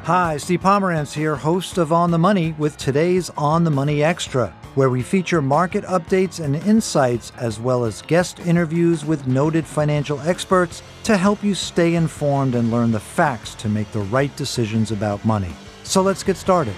Hi, Steve Pomerantz here, host of On the Money with today's On the Money Extra, where we feature market updates and insights as well as guest interviews with noted financial experts to help you stay informed and learn the facts to make the right decisions about money. So let's get started.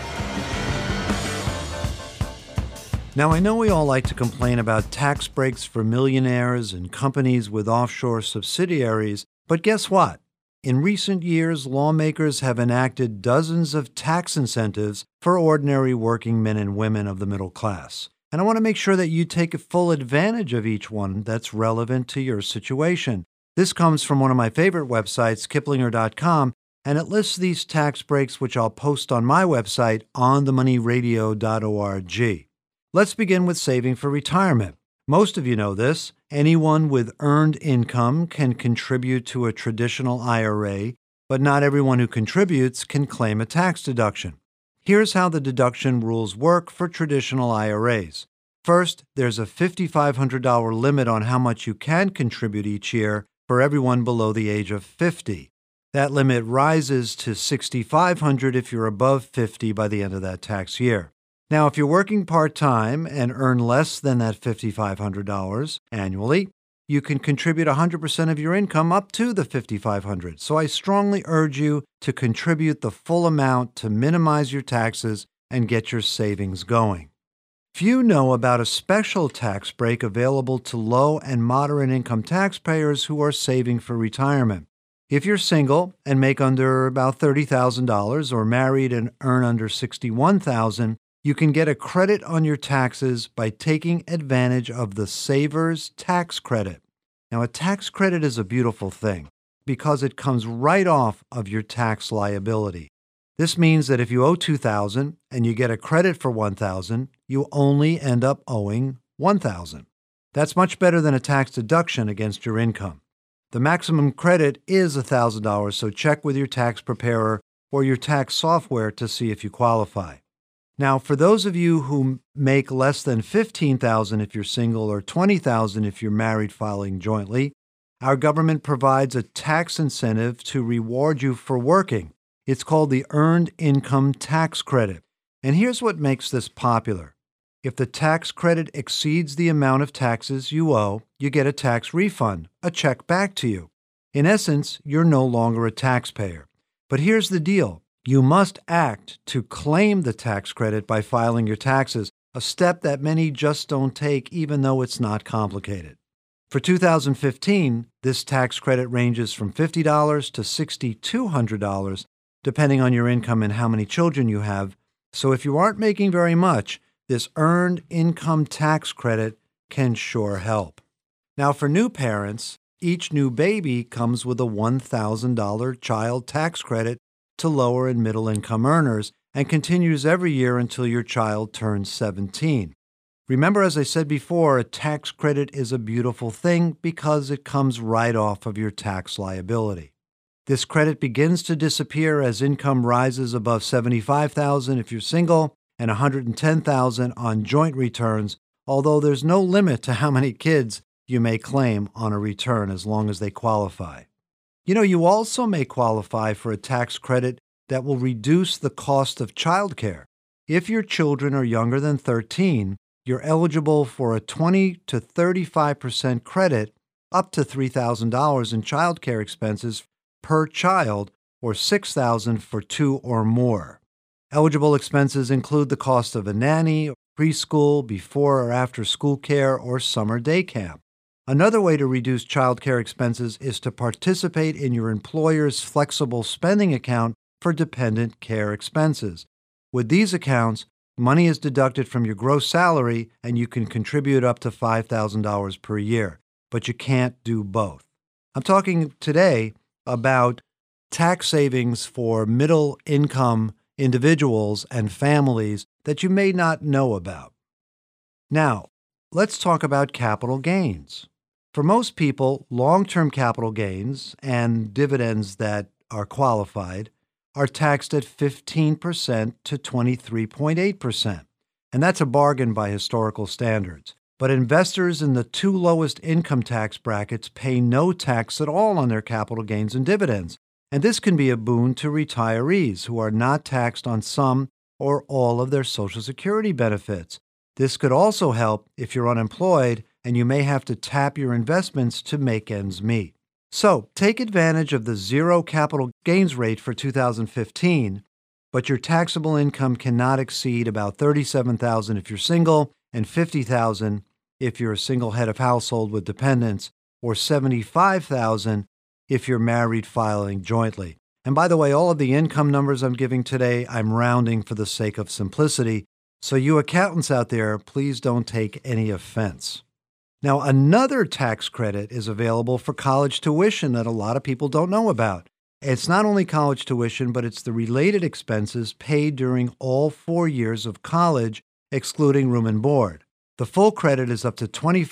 Now, I know we all like to complain about tax breaks for millionaires and companies with offshore subsidiaries, but guess what? In recent years, lawmakers have enacted dozens of tax incentives for ordinary working men and women of the middle class. And I want to make sure that you take full advantage of each one that's relevant to your situation. This comes from one of my favorite websites, Kiplinger.com, and it lists these tax breaks, which I'll post on my website, onthemoneyradio.org. Let's begin with saving for retirement. Most of you know this. Anyone with earned income can contribute to a traditional IRA, but not everyone who contributes can claim a tax deduction. Here's how the deduction rules work for traditional IRAs. First, there's a $5,500 limit on how much you can contribute each year for everyone below the age of 50. That limit rises to $6,500 if you're above 50 by the end of that tax year. Now, if you're working part-time and earn less than that $5,500 annually, you can contribute 100% of your income up to the $5,500. So I strongly urge you to contribute the full amount to minimize your taxes and get your savings going. Few know about a special tax break available to low and moderate income taxpayers who are saving for retirement. If you're single and make under about $30,000 or married and earn under $61,000, you can get a credit on your taxes by taking advantage of the Savers Tax Credit. Now, a tax credit is a beautiful thing because it comes right off of your tax liability. This means that if you owe $2,000 and you get a credit for $1,000, you only end up owing $1,000. That's much better than a tax deduction against your income. The maximum credit is $1,000, so check with your tax preparer or your tax software to see if you qualify. Now, for those of you who make less than $15,000 if you're single or $20,000 if you're married filing jointly, our government provides a tax incentive to reward you for working. It's called the Earned Income Tax Credit. And here's what makes this popular. If the tax credit exceeds the amount of taxes you owe, you get a tax refund, a check back to you. In essence, you're no longer a taxpayer. But here's the deal. You must act to claim the tax credit by filing your taxes, a step that many just don't take even though it's not complicated. For 2015, this tax credit ranges from $50 to $6,200, depending on your income and how many children you have. So if you aren't making very much, this Earned Income Tax Credit can sure help. Now, for new parents, each new baby comes with a $1,000 child tax credit to lower and middle income earners and continues every year until your child turns 17. Remember, as I said before, a tax credit is a beautiful thing because it comes right off of your tax liability. This credit begins to disappear as income rises above $75,000 if you're single and $110,000 on joint returns, although there's no limit to how many kids you may claim on a return as long as they qualify. You know, you also may qualify for a tax credit that will reduce the cost of childcare. If your children are younger than 13, you're eligible for a 20 to 35% credit up to $3,000 in childcare expenses per child or $6,000 for two or more. Eligible expenses include the cost of a nanny, preschool, before or after school care, or summer day camp. Another way to reduce childcare expenses is to participate in your employer's flexible spending account for dependent care expenses. With these accounts, money is deducted from your gross salary and you can contribute up to $5,000 per year, but you can't do both. I'm talking today about tax savings for middle-income individuals and families that you may not know about. Now, let's talk about capital gains. For most people, long-term capital gains and dividends that are qualified are taxed at 15% to 23.8%. And that's a bargain by historical standards. But investors in the two lowest income tax brackets pay no tax at all on their capital gains and dividends. And this can be a boon to retirees who are not taxed on some or all of their Social Security benefits. This could also help if you're unemployed and you may have to tap your investments to make ends meet. So take advantage of the zero capital gains rate for 2015, but your taxable income cannot exceed about $37,000 if you're single and $50,000 if you're a single head of household with dependents, or $75,000 if you're married filing jointly. And by the way, all of the income numbers I'm giving today, I'm rounding for the sake of simplicity. So you accountants out there, please don't take any offense. Now, another tax credit is available for college tuition that a lot of people don't know about. It's not only college tuition, but it's the related expenses paid during all 4 years of college, excluding room and board. The full credit is up to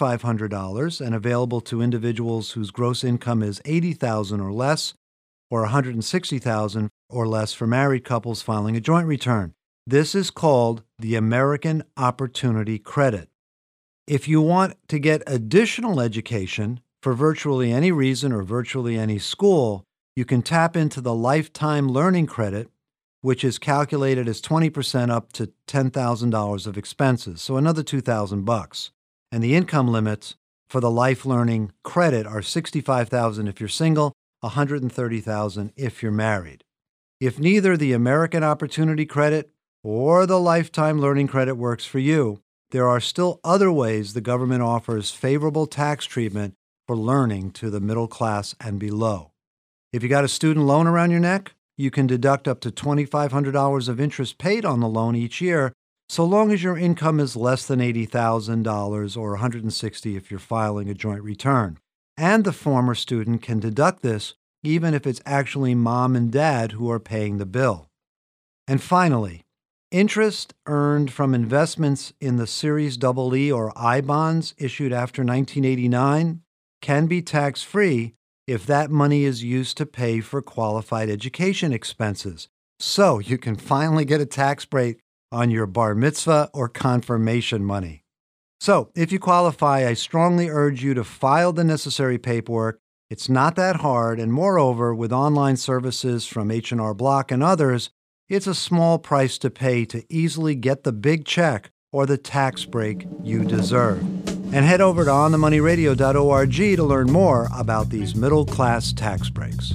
$2,500 and available to individuals whose gross income is $80,000 or less, or $160,000 or less for married couples filing a joint return. This is called the American Opportunity Credit. If you want to get additional education for virtually any reason or virtually any school, you can tap into the Lifetime Learning Credit, which is calculated as 20% up to $10,000 of expenses, so another $2,000. And the income limits for the Life Learning Credit are $65,000 if you're single, $130,000 if you're married. If neither the American Opportunity Credit or the Lifetime Learning Credit works for you, there are still other ways the government offers favorable tax treatment for learning to the middle class and below. If you got a student loan around your neck, you can deduct up to $2,500 of interest paid on the loan each year, so long as your income is less than $80,000 or $160,000 if you're filing a joint return. And the former student can deduct this even if it's actually mom and dad who are paying the bill. And finally, interest earned from investments in the Series EE or I bonds issued after 1989 can be tax-free if that money is used to pay for qualified education expenses. So you can finally get a tax break on your bar mitzvah or confirmation money. So if you qualify, I strongly urge you to file the necessary paperwork. It's not that hard, and moreover, with online services from H&R Block and others, it's a small price to pay to easily get the big check or the tax break you deserve. And head over to onthemoneyradio.org to learn more about these middle-class tax breaks.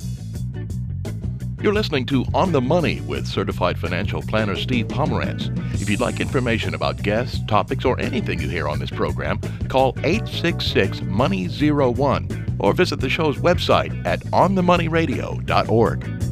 You're listening to On the Money with certified financial planner Steve Pomerantz. If you'd like information about guests, topics, or anything you hear on this program, call 866-MONEY-01 or visit the show's website at onthemoneyradio.org.